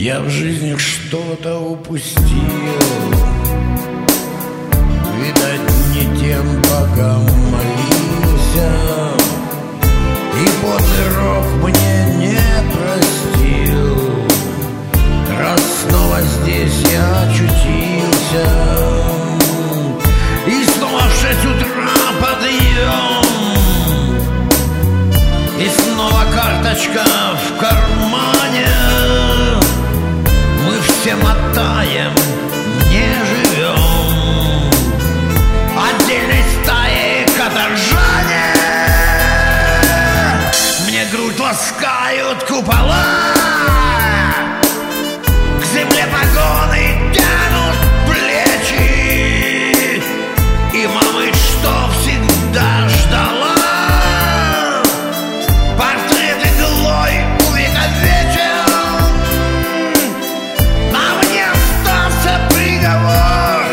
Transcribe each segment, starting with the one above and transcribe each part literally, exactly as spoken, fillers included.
Я в жизни что-то упустил, видать, не тем богам молился, и потный рок мне не простил. Раз снова здесь я очутился, и снова в шесть утра подъем, и снова карточка в кармане. Мы все мотаем, не живем отдельной стаей каторжане. Мне грудь ласкают купола, к земле погоны тянут плечи, и мамы, что всегда ждала, портрет иглой увековечен. На мне остался приговор,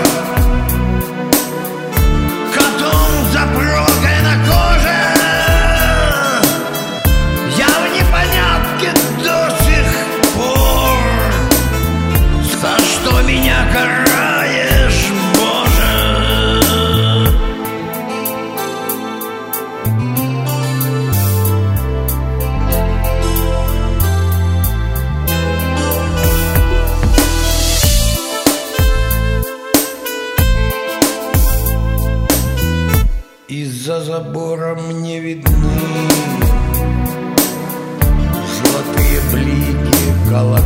котом за прокой на коже. Я в непонятке до сих пор. За что меня караешь, Боже? Из-за забора мне видны золотые блики колоколов.